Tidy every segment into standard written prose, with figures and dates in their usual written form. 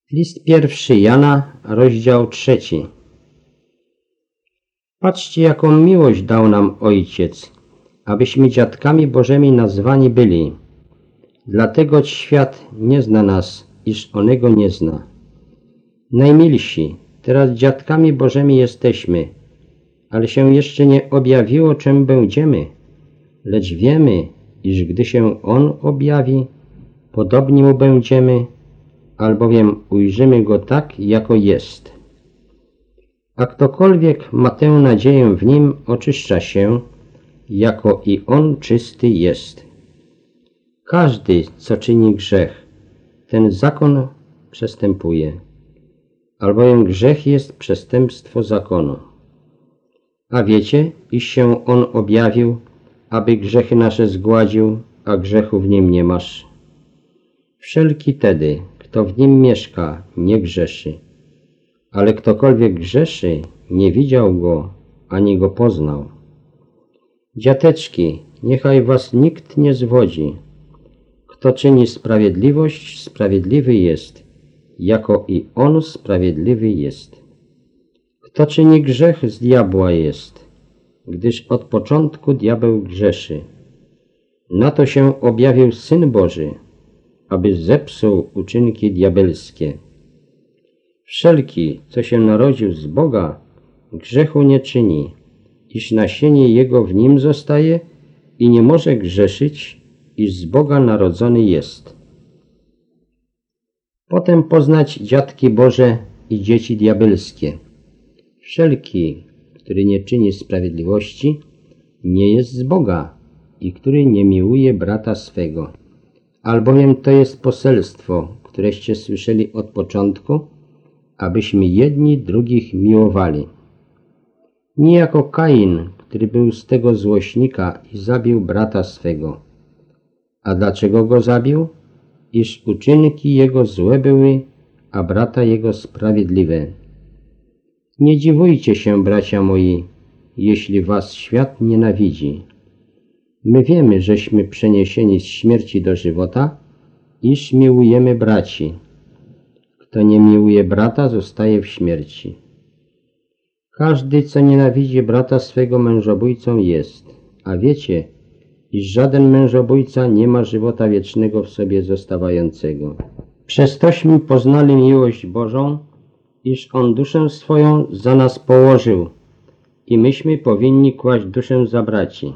List pierwszy Jana, rozdział 3. Patrzcie, jaką miłość dał nam Ojciec, abyśmy dziadkami Bożymi nazwani byli. Dlatego świat nie zna nas, iż onego nie zna. Najmilsi, teraz dziadkami Bożymi jesteśmy, ale się jeszcze nie objawiło, czym będziemy. Lecz wiemy, iż gdy się On objawi, podobni Mu będziemy, albowiem ujrzymy Go tak, jako jest. A ktokolwiek ma tę nadzieję w Nim, oczyszcza się, jako i On czysty jest. Każdy, co czyni grzech, ten zakon przestępuje, albowiem grzech jest przestępstwo zakonu. A wiecie, iż się On objawił, aby grzechy nasze zgładził, a grzechu w Nim nie masz. Wszelki tedy, kto w Nim mieszka, nie grzeszy, ale ktokolwiek grzeszy, nie widział Go, ani Go poznał. Dziateczki, niechaj was nikt nie zwodzi. Kto czyni sprawiedliwość, sprawiedliwy jest, jako i On sprawiedliwy jest. Kto czyni grzech, z diabła jest, gdyż od początku diabeł grzeszy. Na to się objawił Syn Boży, aby zepsuł uczynki diabelskie. Wszelki, co się narodził z Boga, grzechu nie czyni, iż nasienie Jego w nim zostaje i nie może grzeszyć, iż z Boga narodzony jest. Potem poznać dziadki Boże i dzieci diabelskie. Wszelki, który nie czyni sprawiedliwości, nie jest z Boga i który nie miłuje brata swego. Albowiem to jest poselstwo, któreście słyszeli od początku, abyśmy jedni drugich miłowali. Nie jako Kain, który był z tego złośnika i zabił brata swego. A dlaczego go zabił? Iż uczynki jego złe były, a brata jego sprawiedliwe. Nie dziwujcie się, bracia moi, jeśli was świat nienawidzi. My wiemy, żeśmy przeniesieni z śmierci do żywota, iż miłujemy braci. Kto nie miłuje brata, zostaje w śmierci. Każdy, co nienawidzi brata swego, mężobójcą jest. A wiecie, iż żaden mężobójca nie ma żywota wiecznego w sobie zostawającego. Przez tośmy poznali miłość Bożą, iż On duszę swoją za nas położył i myśmy powinni kłaść duszę za braci.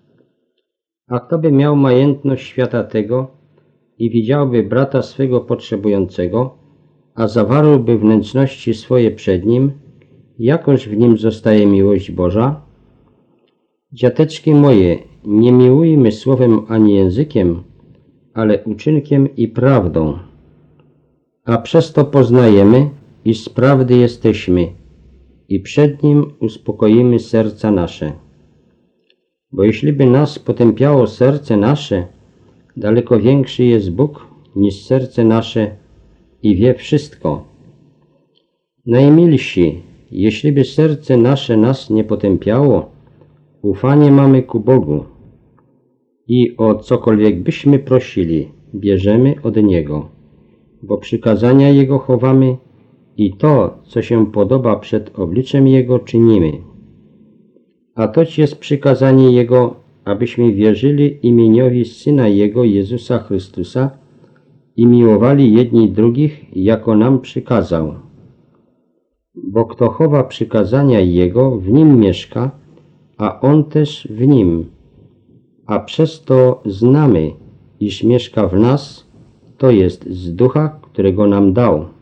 A kto by miał majętność świata tego i widziałby brata swego potrzebującego, a zawarłby wnętrzności swoje przed nim, jakoż w nim zostaje miłość Boża? Dziateczki moje, nie miłujmy słowem ani językiem, ale uczynkiem i prawdą. A przez to poznajemy, iż z prawdy jesteśmy i przed Nim uspokoimy serca nasze. Bo jeśliby nas potępiało serce nasze, daleko większy jest Bóg niż serce nasze i wie wszystko. Najmilsi, jeśliby serce nasze nas nie potępiało, ufanie mamy ku Bogu i o cokolwiek byśmy prosili, bierzemy od Niego, bo przykazania Jego chowamy i to, co się podoba przed obliczem Jego, czynimy. A toć jest przykazanie Jego, abyśmy wierzyli imieniowi Syna Jego, Jezusa Chrystusa i miłowali jedni drugich, jako nam przykazał. Bo kto chowa przykazania Jego, w Nim mieszka, a On też w Nim. A przez to znamy, iż mieszka w nas, to jest z Ducha, którego nam dał.